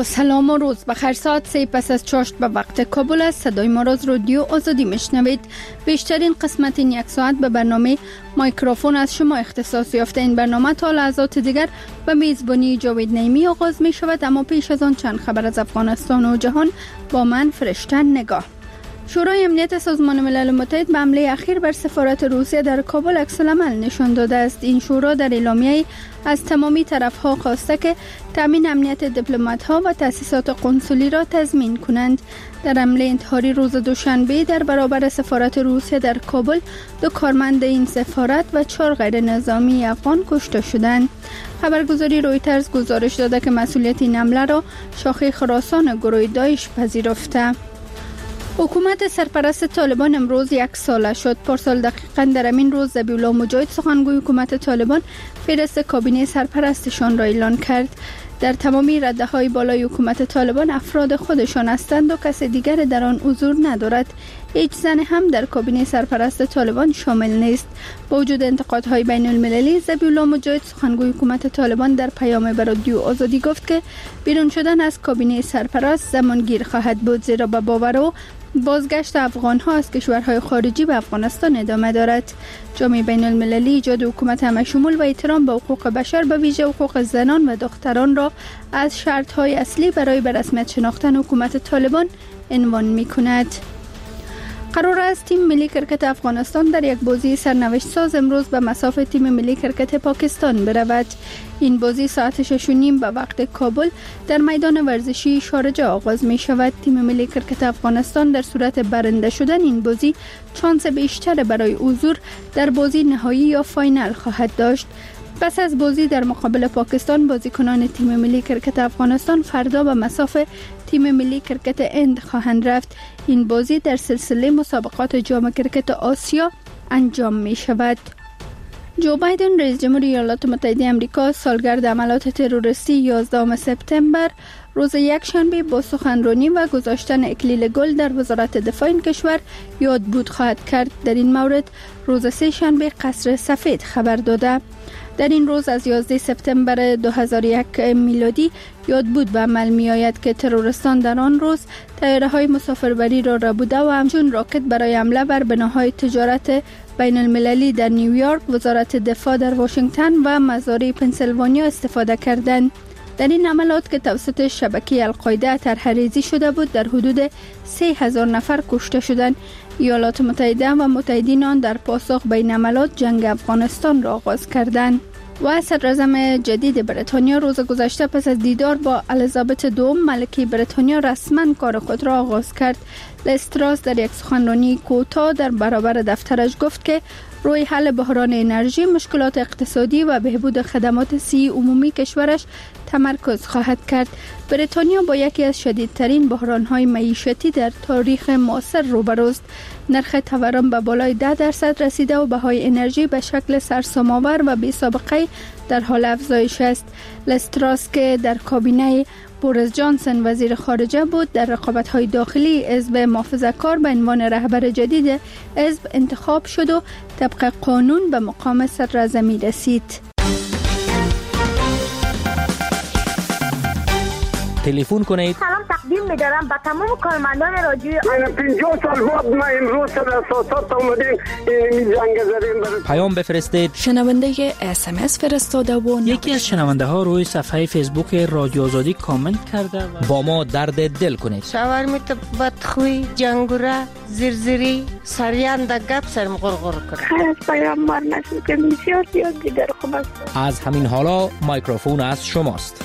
با سلام و روز بخیر. ساعت 3 پس از چاشت به وقت کابل است. صدای ما را از رادیو آزادی میشنوید. بیشترین قسمت این یک ساعت به برنامه مایکروفون از شما اختصاص یافته. این برنامه تا لحظات دیگر به میزبانی جاوید نعیمی آغاز می شود، اما پیش از آن چند خبر از افغانستان و جهان با من فرشته نگاه. شورای امنیت سازمان ملل متحد به حمله اخیر بر سفارت روسیه در کابل عکس‌العمل نشان داده است. این شورا در اعلامیه‌ای از تمامی طرف‌ها خواسته که تامین امنیت دیپلمات‌ها و تأسیسات قنسولی را تضمین کنند. در حمله انتحاری روز دوشنبه در برابر سفارت روسیه در کابل 2 کارمند این سفارت و 4 غیر نظامی افغان کشته شدند. خبرگزاری رویترز گزارش داده که مسئولیت این حمله را شاخه خراسان گروه داعش پذیرفته. حکومت سرپرست طالبان امروز 1 ساله شد. پارسال دقیقاً در همین روز ذبیح الله مجاهد سخنگوی حکومت طالبان فهرست کابینه سرپرستشان را اعلان کرد. در تمامی رده‌های بالای حکومت طالبان افراد خودشان هستند و کس دیگر در آن حضور ندارد. هیچ زن هم در کابینه سرپرست طالبان شامل نیست. با وجود انتقادهای بین المللی، ذبیح الله مجاهد سخنگوی حکومت طالبان در پیام به رادیو آزادی گفت که بیرون شدن از کابینه سرپرست زمانگیر خواهد بود، زیرا به باور او بازگشت افغان‌ها از کشورهای خارجی به افغانستان ادامه دارد. جامعه بین المللی ایجاد حکومت همه‌شمول و احترام به حقوق بشر، به ویژه حقوق زنان و دختران را از شرط‌های اصلی برای به رسمیت شناختن حکومت طالبان عنوان می‌کند. قرار است تیم ملی کرکت افغانستان در یک بازی سرنوشت ساز امروز به مصاف تیم ملی کرکت پاکستان برود. این بازی ساعت 6:30 به وقت کابل در میدان ورزشی شارجه آغاز می شود. تیم ملی کرکت افغانستان در صورت برنده شدن این بازی شانس بیشتر برای حضور در بازی نهایی یا فاینال خواهد داشت. پس از بازی در مقابل پاکستان، بازیکنان تیم ملی کرکت افغانستان فردا به مصاف تیم ملی کرکت هند خواهند رفت. این بازی در سلسله مسابقات جام کرکت آسیا انجام می شود. جو بایدن رئیس جمهور ایالات متحده آمریکا سالگرد حملات تروریستی 11 سپتامبر روز یکشنبه با سخنرانی و گذاشتن اکلیل گل در وزارت دفاع این کشور یادبود خواهد کرد. در این مورد روز سه شنبه قصر سفید خبر داده. در این روز از 11 سپتامبر 2001 میلادی یادبود به عمل می آید که تروریستان در آن روز طیاره‌های مسافربری را ربوده و همچون راکت برای حمله بر بناهای تجارت بین المللی در نیویورک، وزارت دفاع در واشنگتن و مزارع پنسیلوانیا استفاده کردند. در این عملات که توسط شبکه القاعده طرح‌ریزی شده بود، در حدود 3000 نفر کشته شدند. ایالات متحده و متحدین آن در پاسخ به این عملات جنگ افغانستان را آغاز کردند. و صدراعظم جدید بریتانیا روز گذشته پس از دیدار با الیزابت دوم ملکه بریتانیا رسما کار خود را آغاز کرد. لیز تراس در یک سخنرانی کوتاه در برابر دفترش گفت که روی حل بحران انرژی، مشکلات اقتصادی و بهبود خدمات صحی عمومی کشورش تمرکز خواهد کرد. بریتانیا با یکی از شدیدترین بحران‌های معیشتی در تاریخ معاصر روبروست. نرخ تورم به بالای 10% رسیده و بهای انرژی به شکل سرسام‌آور و بی‌سابقه در حال افزایش است. لیز تراس که در کابینه بوریس جانسون وزیر خارجه بود، در رقابت‌های داخلی حزب محافظه‌کار به عنوان رهبر جدید حزب انتخاب شد و طبق قانون به مقام صدراعظمی رسید. تلفن کنید. سلام تقدیم می‌دارم به تمام کارمندان رادیو. من 50 سال بعد ما امروز سر اساسات اومدیم این جنگ زدیم. پیام بفرستید. شنونده SMS فرستاده و یکی از شنونده ها روی صفحه فیسبوک رادیو آزادی کامنت کرده و با ما درد دل کنید. شاورمیت بدخوی، جنگوره، زرزری، سریان گپ سرم غرغر کنه. خیر از پیامبر نسل که بسیار زیاد دیگر خوب است. از همین حالا مایکروفون از شماست.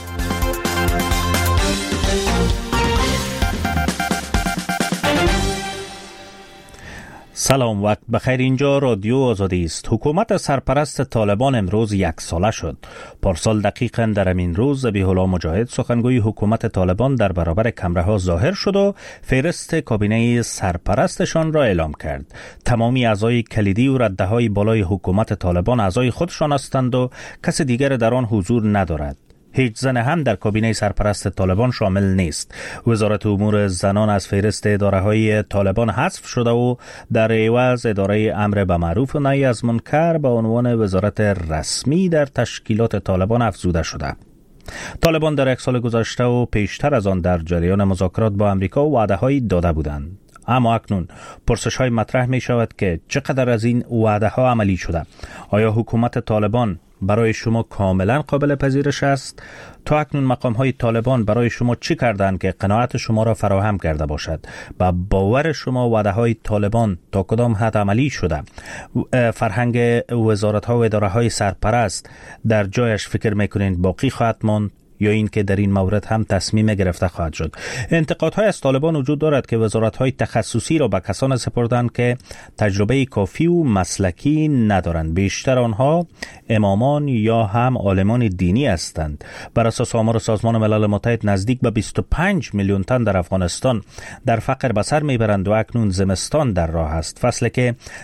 سلام، وقت بخیر. اینجا رادیو آزادی است. حکومت سرپرست طالبان امروز 1 ساله شد. پارسال دقیقاً در همین روز ذبیح الله مجاهد سخنگوی حکومت طالبان در برابر کمره‌ها ظاهر شد و فهرست کابینه سرپرستشان را اعلام کرد. تمامی اعضای کلیدی و رده‌های بالای حکومت طالبان اعضای خودشان هستند و کس دیگر در آن حضور ندارد. هیچ زن هم در کابینه سرپرست طالبان شامل نیست. وزارت امور زنان از فهرست اداره‌های طالبان حذف شده و در عوض اداره امر به معروف و نهی از منکر به عنوان وزارت رسمی در تشکیلات طالبان افزوده شده. طالبان در یک سال گذشته و پیشتر از آن در جریان مذاکرات با امریکا وعده‌هایی داده بودند. اما اکنون پرسش‌های مطرح می شود که چقدر از این وعده‌ها عملی شده؟ آیا حکومت طالبان برای شما کاملا قابل پذیرش است؟ تا اکنون مقام‌های طالبان برای شما چی کردند که قناعت شما را فراهم کرده باشد؟ با باور شما وعده‌های طالبان تا کدام حد عملی شده؟ فرهنگ وزارت‌ها و اداره‌های سرپرست در جایش فکر می‌کنید باقی خواهد ماند یا این که در این مورد هم تصمیم گرفته خواهد شد؟ انتقادهای از طالبان وجود دارد که وزارت‌های تخصصی را به کسان سپردند که تجربه کافی و مسلکی ندارند. بیشتر آنها امامان یا هم عالمان دینی هستند. بر اساس آمار سازمان ملل متحد نزدیک به 25 میلیون تن در افغانستان در فقر به سر میبرند و اکنون زمستان در راه است، فصلی که